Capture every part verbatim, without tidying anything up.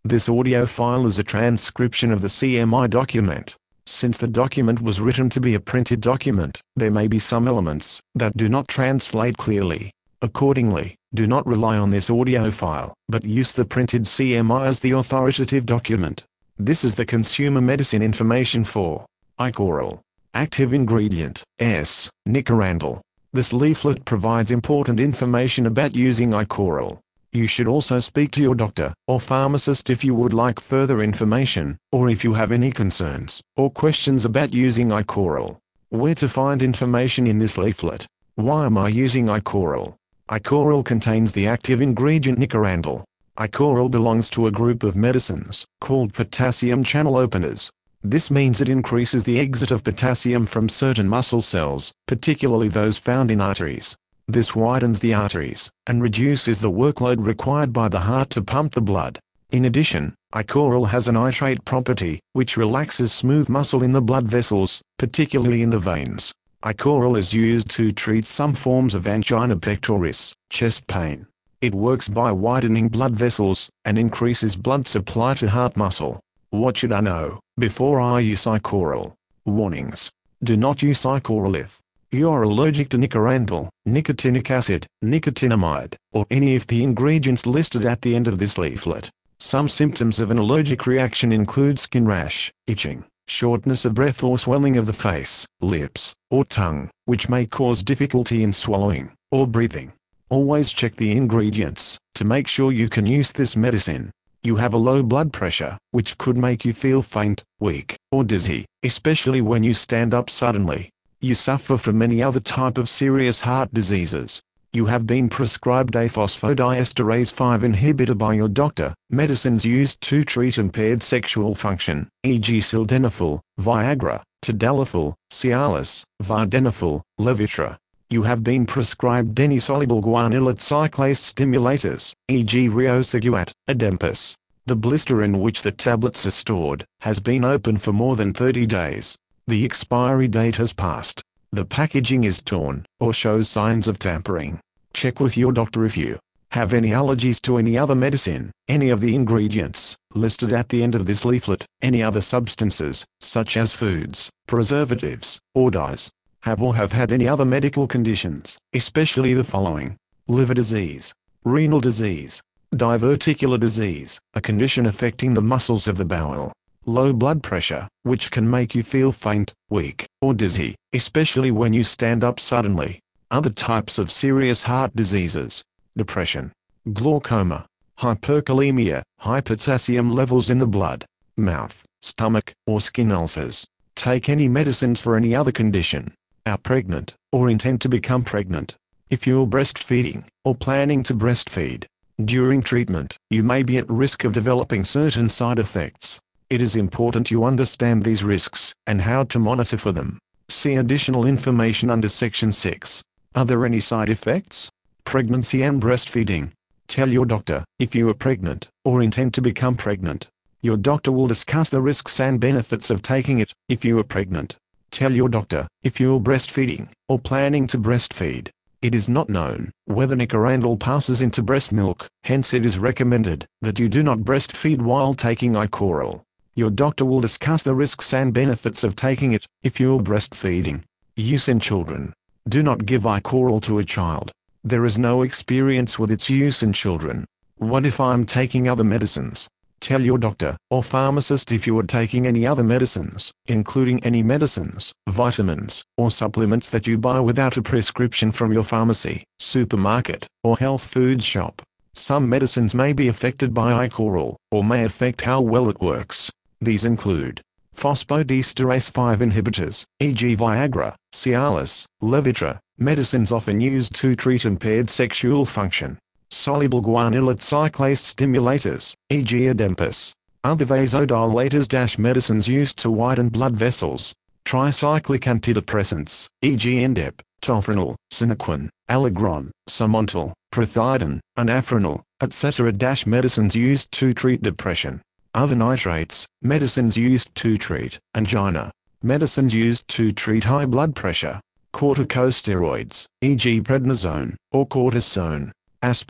This audio file is a transcription of the C M I document. Since the document was written to be a printed document, there may be some elements that do not translate clearly. Accordingly, do not rely on this audio file, but use the printed C M I as the authoritative document. This is the consumer medicine information for Ikoral. Active ingredient, S. Nicorandil. This leaflet provides important information about using Ikoral. You should also speak to your doctor or pharmacist if you would like further information, or if you have any concerns or questions about using Ikoral. Where to find information in this leaflet? Why am I using Ikoral? Ikoral contains the active ingredient Nicorandil. Ikoral belongs to a group of medicines called potassium channel openers. This means it increases the exit of potassium from certain muscle cells, particularly those found in arteries. This widens the arteries and reduces the workload required by the heart to pump the blood. In addition, Ikoral has a nitrate property, which relaxes smooth muscle in the blood vessels, particularly in the veins. Ikoral is used to treat some forms of angina pectoris, chest pain. It works by widening blood vessels and increases blood supply to heart muscle. What should I know before I use Ikoral? Warnings. Do not use Ikoral if you are allergic to nicorandil, nicotinic acid, nicotinamide, or any of the ingredients listed at the end of this leaflet. Some symptoms of an allergic reaction include skin rash, itching, shortness of breath or swelling of the face, lips, or tongue, which may cause difficulty in swallowing or breathing. Always check the ingredients to make sure you can use this medicine. You have a low blood pressure, which could make you feel faint, weak, or dizzy, especially when you stand up suddenly. You suffer from many other type of serious heart diseases. You have been prescribed a phosphodiesterase five inhibitor by your doctor. Medicines used to treat impaired sexual function, for example sildenafil, Viagra, tadalafil, Cialis, vardenafil, Levitra. You have been prescribed denny-soluble guanylate cyclase stimulators, for example Riociguat, Adempas. The blister in which the tablets are stored has been open for more than thirty days. The expiry date has passed. The packaging is torn or shows signs of tampering. Check with your doctor if you have any allergies to any other medicine, any of the ingredients listed at the end of this leaflet, any other substances, such as foods, preservatives, or dyes. Have or have had any other medical conditions, especially the following: liver disease, renal disease, diverticular disease, a condition affecting the muscles of the bowel, low blood pressure, which can make you feel faint, weak, or dizzy, especially when you stand up suddenly, other types of serious heart diseases, depression, glaucoma, hyperkalemia, high potassium levels in the blood, mouth, stomach, or skin ulcers. Take any medicines for any other condition. Are pregnant, or intend to become pregnant. If you're breastfeeding, or planning to breastfeed, during treatment, you may be at risk of developing certain side effects. It is important you understand these risks, and how to monitor for them. See additional information under Section six. Are there any side effects? Pregnancy and breastfeeding. Tell your doctor if you are pregnant, or intend to become pregnant. Your doctor will discuss the risks and benefits of taking it. If you are pregnant, tell your doctor if you're breastfeeding, or planning to breastfeed. It is not known whether nicorandil passes into breast milk, hence it is recommended that you do not breastfeed while taking Ikoral. Your doctor will discuss the risks and benefits of taking it. If you're breastfeeding. Use in children. Do not give Ikoral to a child. There is no experience with its use in children. What if I'm taking other medicines? Tell your doctor or pharmacist if you are taking any other medicines, including any medicines, vitamins, or supplements that you buy without a prescription from your pharmacy, supermarket, or health food shop. Some medicines may be affected by Ikoral, or may affect how well it works. These include phosphodiesterase five inhibitors, for example Viagra, Cialis, Levitra, medicines often used to treat impaired sexual function. Soluble guanylate cyclase stimulators, for example Adempas. Other vasodilators medicines used to widen blood vessels. Tricyclic antidepressants, for example Indep, Tofranil, Sinequin, Allegron, Somontel, Prethidine, Anafranil, et cetera. Medicines used to treat depression. Other nitrates, medicines used to treat angina. Medicines used to treat high blood pressure. Corticosteroids, for example prednisone, or cortisone. Aspirin,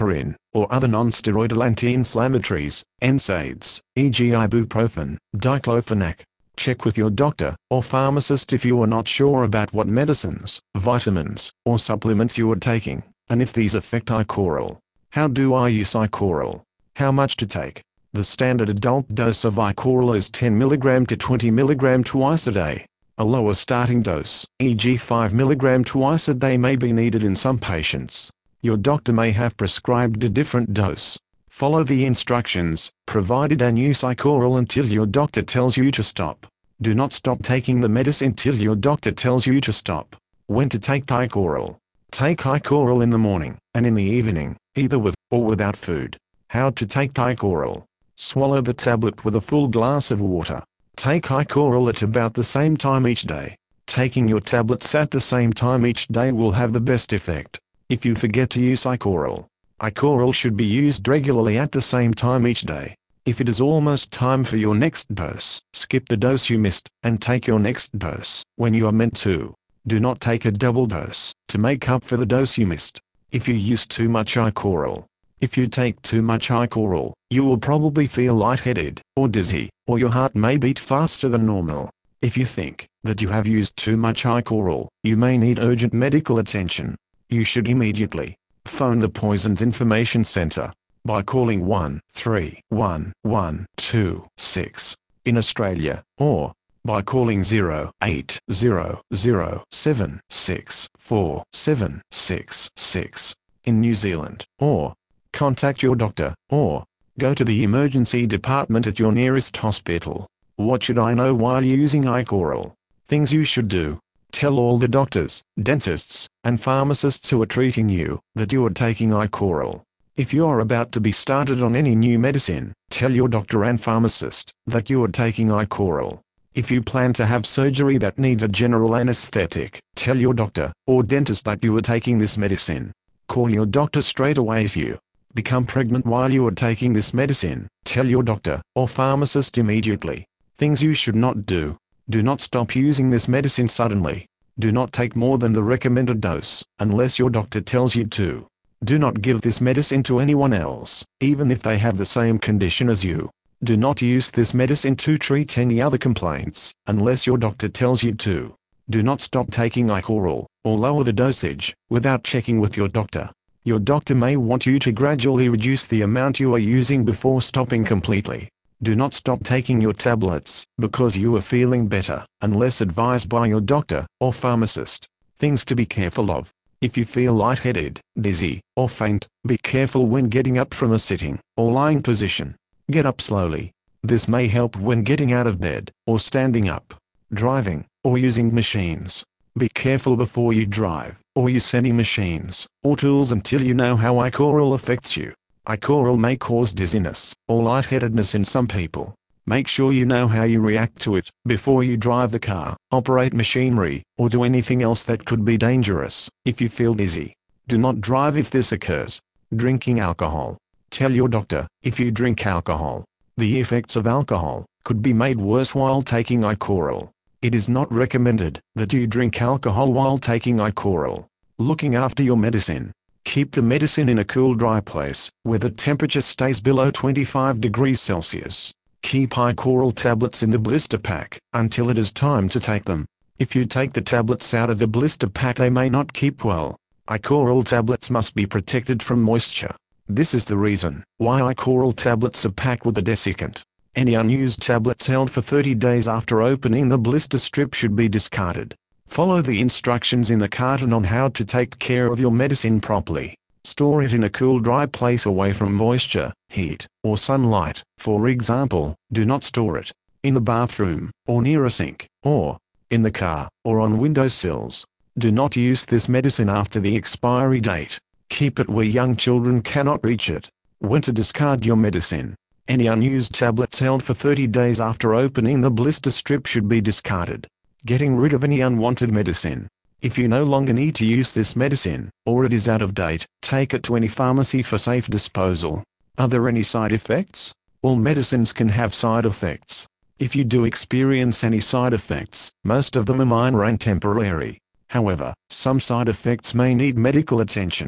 or other non-steroidal anti-inflammatories, N SAIDs, for example ibuprofen, diclofenac. Check with your doctor or pharmacist if you are not sure about what medicines, vitamins, or supplements you are taking, and if these affect iCoral. How do I use iCoral? How much to take? The standard adult dose of iCoral is ten milligrams to twenty milligrams twice a day. A lower starting dose, for example five milligrams twice a day, may be needed in some patients. Your doctor may have prescribed a different dose. Follow the instructions provided and use iCoral until your doctor tells you to stop. Do not stop taking the medicine till your doctor tells you to stop. When to take iCoral? Take iCoral in the morning and in the evening, either with or without food. How to take iCoral? Swallow the tablet with a full glass of water. Take iCoral at about the same time each day. Taking your tablets at the same time each day will have the best effect. If you forget to use iCoral, iCoral should be used regularly at the same time each day. If it is almost time for your next dose, skip the dose you missed, and take your next dose when you are meant to. Do not take a double dose to make up for the dose you missed. If you use too much iCoral, If you take too much iCoral, you will probably feel lightheaded, or dizzy, or your heart may beat faster than normal. If you think that you have used too much iCoral, you may need urgent medical attention. You should immediately phone the Poisons Information Center by calling one three one one two six in Australia, or by calling zero eight zero zero seven six four seven six six in New Zealand, or contact your doctor, or go to the emergency department at your nearest hospital. What should I know while using iCoral? Things you should do. Tell all the doctors, dentists, and pharmacists who are treating you that you are taking iCoral. If you are about to be started on any new medicine, tell your doctor and pharmacist that you are taking iCoral. If you plan to have surgery that needs a general anesthetic, tell your doctor or dentist that you are taking this medicine. Call your doctor straight away. If you become pregnant while you are taking this medicine, tell your doctor or pharmacist immediately. Things you should not do. Do not stop using this medicine suddenly. Do not take more than the recommended dose, unless your doctor tells you to. Do not give this medicine to anyone else, even if they have the same condition as you. Do not use this medicine to treat any other complaints, unless your doctor tells you to. Do not stop taking iCoral, or lower the dosage, without checking with your doctor. Your doctor may want you to gradually reduce the amount you are using before stopping completely. Do not stop taking your tablets because you are feeling better, unless advised by your doctor or pharmacist. Things to be careful of. If you feel lightheaded, dizzy, or faint, be careful when getting up from a sitting or lying position. Get up slowly. This may help when getting out of bed, or standing up, driving, or using machines. Be careful before you drive, or use any machines or tools until you know how iCoral affects you. iCoral may cause dizziness or lightheadedness in some people. Make sure you know how you react to it before you drive the car, operate machinery, or do anything else that could be dangerous. If you feel dizzy, do not drive if this occurs. Drinking alcohol. Tell your doctor if you drink alcohol. The effects of alcohol could be made worse while taking iCoral. It is not recommended that you drink alcohol while taking iCoral. Looking after your medicine. Keep the medicine in a cool, dry place, where the temperature stays below twenty-five degrees Celsius. Keep iCoral tablets in the blister pack until it is time to take them. If you take the tablets out of the blister pack, they may not keep well. iCoral tablets must be protected from moisture. This is the reason why iCoral tablets are packed with a desiccant. Any unused tablets held for thirty days after opening the blister strip should be discarded. Follow the instructions in the carton on how to take care of your medicine properly. Store it in a cool, dry place away from moisture, heat, or sunlight. For example, do not store it in the bathroom, or near a sink, or in the car, or on windowsills. Do not use this medicine after the expiry date. Keep it where young children cannot reach it. When to discard your medicine. Any unused tablets held for thirty days after opening the blister strip should be discarded. Getting rid of any unwanted medicine. If you no longer need to use this medicine, or it is out of date, take it to any pharmacy for safe disposal. Are there any side effects? All medicines can have side effects. If you do experience any side effects, most of them are minor and temporary. However, some side effects may need medical attention.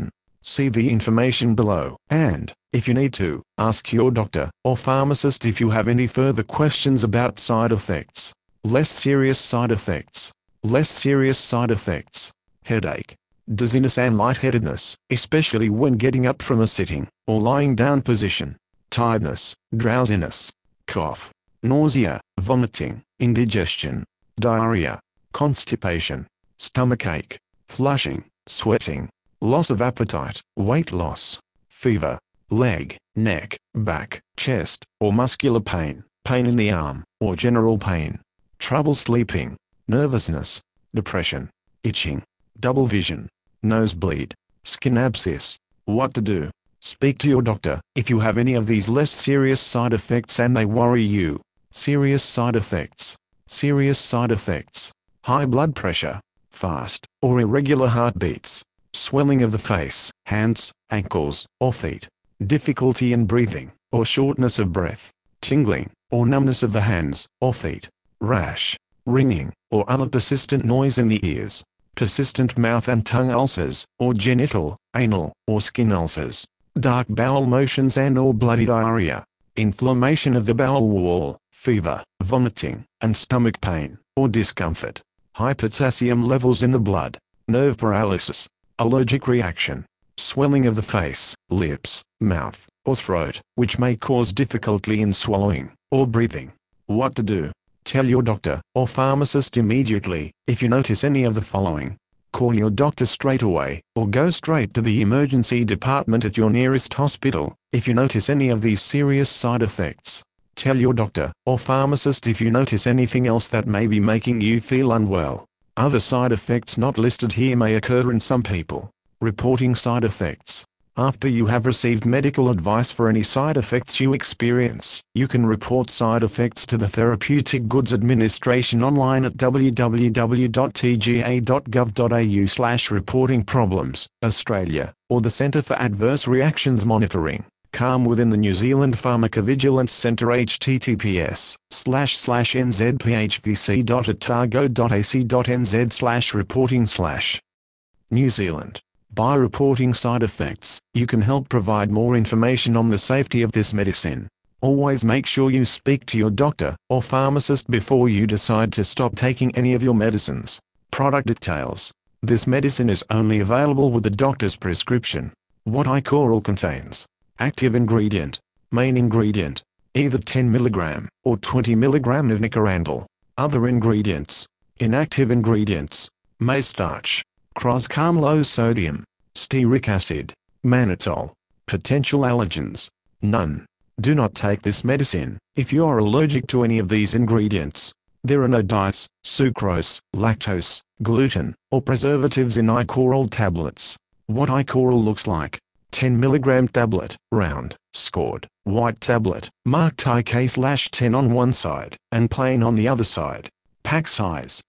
See the information below, and, if you need to, ask your doctor or pharmacist if you have any further questions about side effects. Less serious side effects. Less serious side effects. Headache, dizziness and lightheadedness, especially when getting up from a sitting or lying down position. Tiredness, drowsiness, cough, nausea, vomiting, indigestion, diarrhea, constipation, stomachache, flushing, sweating, loss of appetite, weight loss, fever, leg, neck, back, chest, or muscular pain, pain in the arm, or general pain, trouble sleeping, nervousness, depression, itching, double vision, nosebleed, skin abscess. What to do? Speak to your doctor if you have any of these less serious side effects and they worry you. Serious side effects. Serious side effects. High blood pressure, fast or irregular heartbeats, swelling of the face, hands, ankles, or feet, difficulty in breathing, or shortness of breath, tingling, or numbness of the hands or feet, rash, ringing, or other persistent noise in the ears, persistent mouth and tongue ulcers, or genital, anal, or skin ulcers, dark bowel motions and or bloody diarrhea, inflammation of the bowel wall, fever, vomiting, and stomach pain, or discomfort, high potassium levels in the blood, nerve paralysis, allergic reaction, swelling of the face, lips, mouth, or throat, which may cause difficulty in swallowing or breathing. What to do? Tell your doctor or pharmacist immediately if you notice any of the following. Call your doctor straight away, or go straight to the emergency department at your nearest hospital if you notice any of these serious side effects. Tell your doctor or pharmacist if you notice anything else that may be making you feel unwell. Other side effects not listed here may occur in some people. Reporting side effects. After you have received medical advice for any side effects you experience, you can report side effects to the Therapeutic Goods Administration online at w w w dot t g a dot gov dot a u slash reporting problems, Australia, or the Centre for Adverse Reactions Monitoring, C A M within the New Zealand Pharmacovigilance Centre h t t p s slash slash n z p h v c dot otago dot a c dot n z slash reporting slash New Zealand. By reporting side effects, you can help provide more information on the safety of this medicine. Always make sure you speak to your doctor or pharmacist before you decide to stop taking any of your medicines. Product details. This medicine is only available with the doctor's prescription. What Icoral contains. Active ingredient. Main ingredient. Either ten milligrams or twenty milligrams of nicorandil. Other ingredients. Inactive ingredients. Maize starch. Croscarm low sodium, stearic acid, mannitol. Potential allergens. None. Do not take this medicine if you are allergic to any of these ingredients. There are no dyes, sucrose, lactose, gluten, or preservatives in Icoral tablets. What Icoral looks like. ten milligram tablet, round, scored, white tablet, marked I K ten on one side, and plain on the other side. Pack size.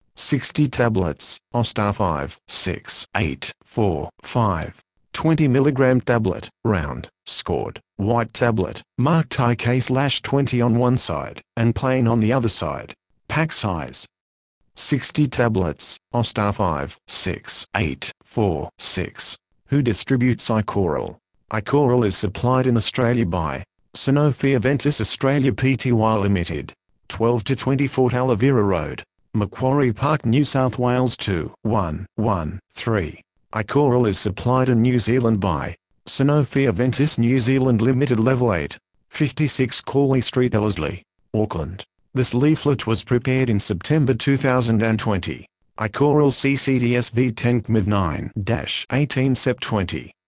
sixty tablets, Ostar five, six, eight, four, five. twenty milligram tablet, round, scored, white tablet, marked I K twenty on one side, and plain on the other side. Pack size. sixty tablets, Ostar five, six, eight, four, six. Who distributes Icoral? Icoral is supplied in Australia by Sanofi Aventis Australia Pty Limited, twelve to twenty-four Talavera Road, Macquarie Park, New South Wales two one one three. Icoral is supplied in New Zealand by Sanofi Aventis New Zealand Limited, Level eight, fifty-six Corley Street, Ellerslie, Auckland. This leaflet was prepared in September two thousand twenty. Icoral C C D S V ten C M I D nine eighteen Sep twenty.